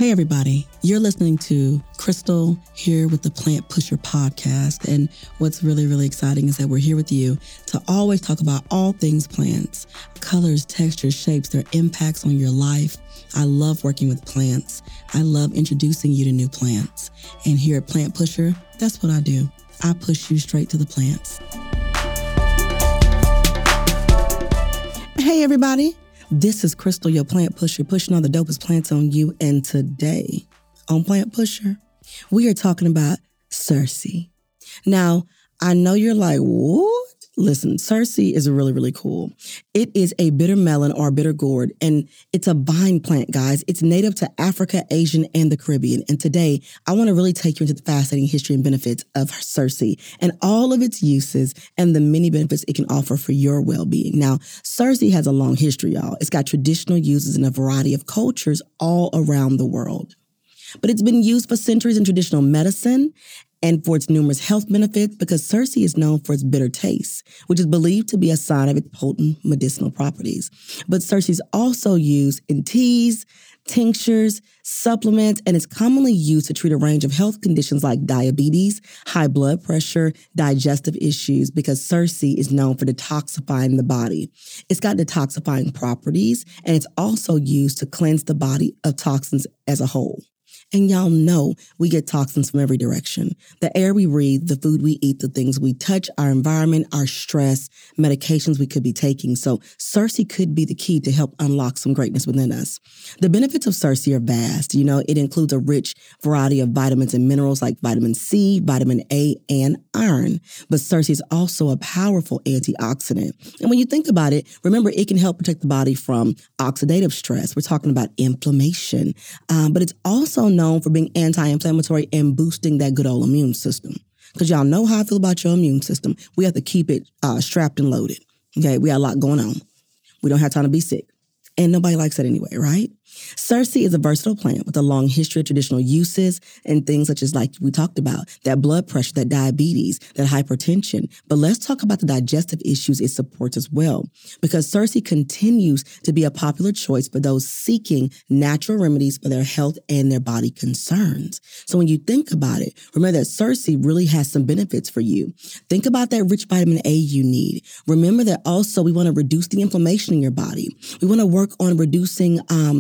Hey, everybody. You're listening to Crystal here with the Plant Pusher podcast. And what's really, really exciting is that we're here with you to always talk about all things plants, colors, textures, shapes, their impacts on your life. I love working with plants. I love introducing you to new plants. And here at Plant Pusher, that's what I do. I push you straight to the plants. Hey, everybody. This is Crystal, your Plant Pusher, pushing all the dopest plants on you. And today on Plant Pusher, we are talking about Cerci. Now, I know you're like, what? Listen, Cerci is really, really cool. It is a bitter melon or bitter gourd, and it's a vine plant, guys. It's native to Africa, Asia, and the Caribbean. And today, I want to really take you into the fascinating history and benefits of Cerci and all of its uses and the many benefits it can offer for your well-being. Now, Cerci has a long history, y'all. It's got traditional uses in a variety of cultures all around the world. But it's been used for centuries in traditional medicine and for its numerous health benefits because Cerci is known for its bitter taste, which is believed to be a sign of its potent medicinal properties. But Cerci is also used in teas, tinctures, supplements, and is commonly used to treat a range of health conditions like diabetes, high blood pressure, digestive issues, because Cerci is known for detoxifying the body. It's got detoxifying properties, and it's also used to cleanse the body of toxins as a whole. And y'all know we get toxins from every direction. The air we breathe, the food we eat, the things we touch, our environment, our stress, medications we could be taking. So Cerci could be the key to help unlock some greatness within us. The benefits of Cerci are vast. You know, it includes a rich variety of vitamins and minerals like vitamin C, vitamin A, and iron. But Cerci is also a powerful antioxidant. And when you think about it, remember, it can help protect the body from oxidative stress. We're talking about inflammation. But it's also known for being anti-inflammatory and boosting that good old immune system. Because y'all know how I feel about your immune system. We have to keep it strapped and loaded. Okay, we got a lot going on. We don't have time to be sick. And nobody likes that anyway, right? Cerci is a versatile plant with a long history of traditional uses and things such as, like we talked about, that blood pressure, that diabetes, that hypertension. But let's talk about the digestive issues it supports as well, because Cerci continues to be a popular choice for those seeking natural remedies for their health and their body concerns. So when you think about it, remember that Cerci really has some benefits for you. Think about that rich vitamin A you need. Remember that also we want to reduce the inflammation in your body. We want to work on reducing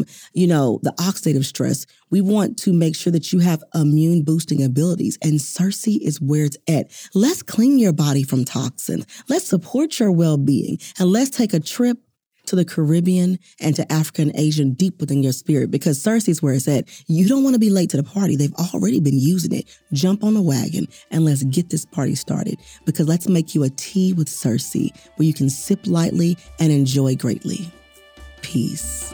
the oxidative stress. We want to make sure that you have immune boosting abilities, and Cerci is where it's at. Let's clean your body from toxins. Let's support your well-being, and let's take a trip to the Caribbean and to Africa and Asia deep within your spirit, because Cerci is where it's at. You don't want to be late to the party. They've already been using it. Jump on the wagon and let's get this party started, because let's make you a tea with Cerci where you can sip lightly and enjoy greatly. Peace.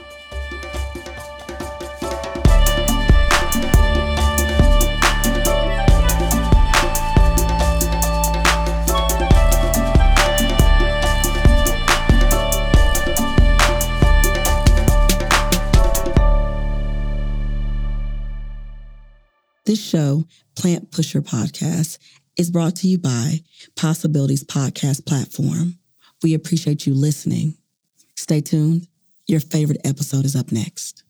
This show, Plant Pusher Podcast, is brought to you by Possibilities Podcast Platform. We appreciate you listening. Stay tuned. Your favorite episode is up next.